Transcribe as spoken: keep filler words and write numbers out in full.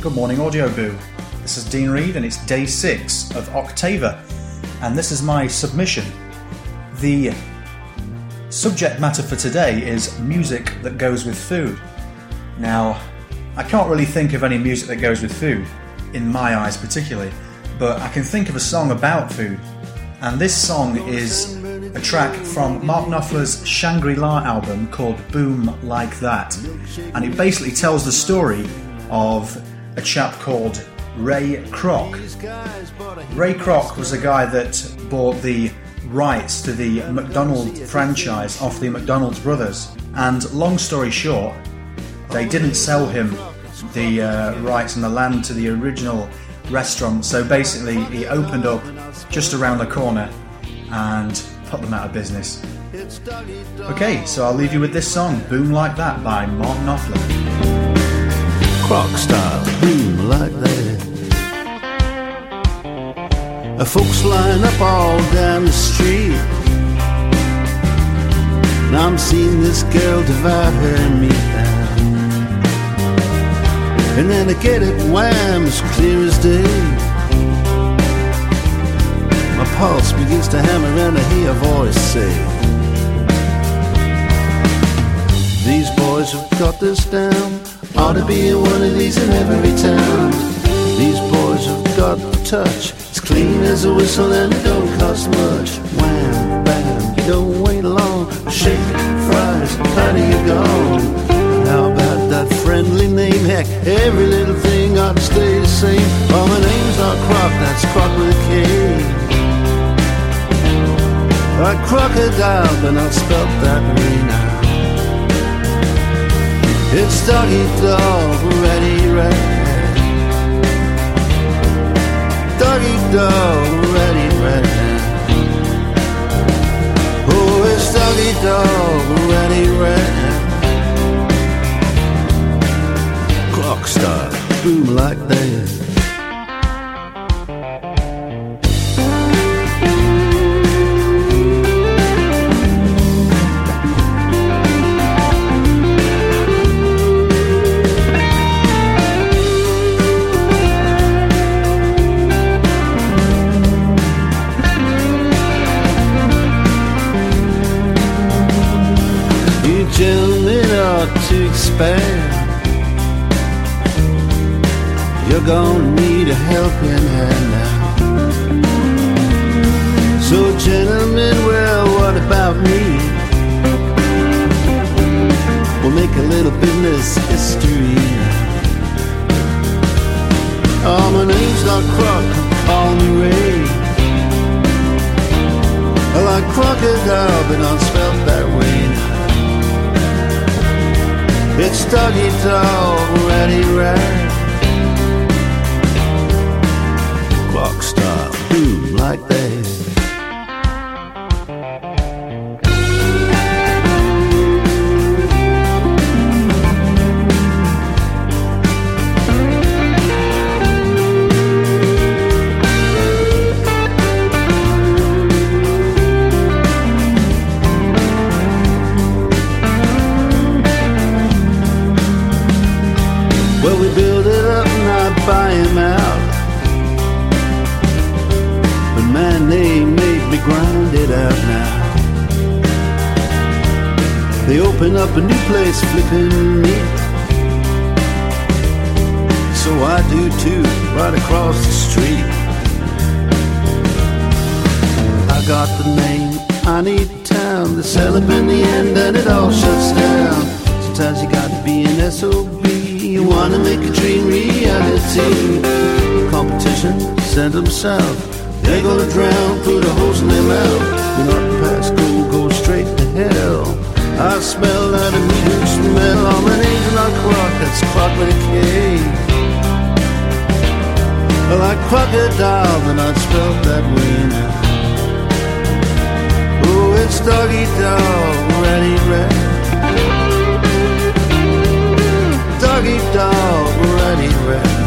Good morning, Audio Boo. This is Dean Reed and it's day six of Octava, and this is my submission. The subject matter for today is music that goes with food. Now, I can't really think of any music that goes with food, in my eyes particularly, but I can think of a song about food, and this song is a track from Mark Knopfler's Shangri-La album called Boom Like That, and it basically tells the story of a chap called Ray Kroc. Ray Kroc was a guy that bought the rights to the McDonald's franchise off the McDonald's brothers, and long story short, they didn't sell him the uh, rights and the land to the original restaurant, so basically he opened up just around the corner and put them out of business. Okay, so I'll leave you with this song, Boom Like That by Mark Knopfler. Kroc style, boom like that. A folks line up all down the street. Now I'm seeing this girl divide her and me down, and then I get it wham as clear as day. My pulse begins to hammer and I hear a voice say, these boys have got this down. Ought to be one of these in every town. These boys have got the touch. It's clean as a whistle and it don't cost much. Wham, bam, you don't wait long. Shake, fries, how do you go? How about that friendly name? Heck, every little thing ought to stay the same. Oh, my name's not Kroc, that's Kroc with a K. Like crocodile, but not spelt that way now. It's doggy dog, ready, ready. Doggy dog, ready, ready. Oh, it's doggy dog, ready, ready. Kroc style, boom like that. Gentlemen ought to expand. You're gonna need a helping hand now. So gentlemen, well, what about me? We'll make a little business history. Oh, my name's not Kroc, call me Ray. I like crocodile, but not spelled that way now. It's doggy dog, ready, ready. Kroc style, boom like that. Well, we build it up and I buy him out, but man, they made me grind it out now. They open up a new place flipping me, so I do too, right across the street. I got the name, I need town, they sell up in the end and it all shuts down. Sometimes you gotta be an S O B. You wanna make a dream reality. Competition, send them south. They're gonna drown, put a hose in their mouth. You're not past go, go straight to hell. I smell that immediate smell. Oh, my name's not Kroc, that's Kroc with a K. I like crocodile, but not spelled that way now. Oh, it's doggy dog, ready, ready. Doggy dog, ready, ready.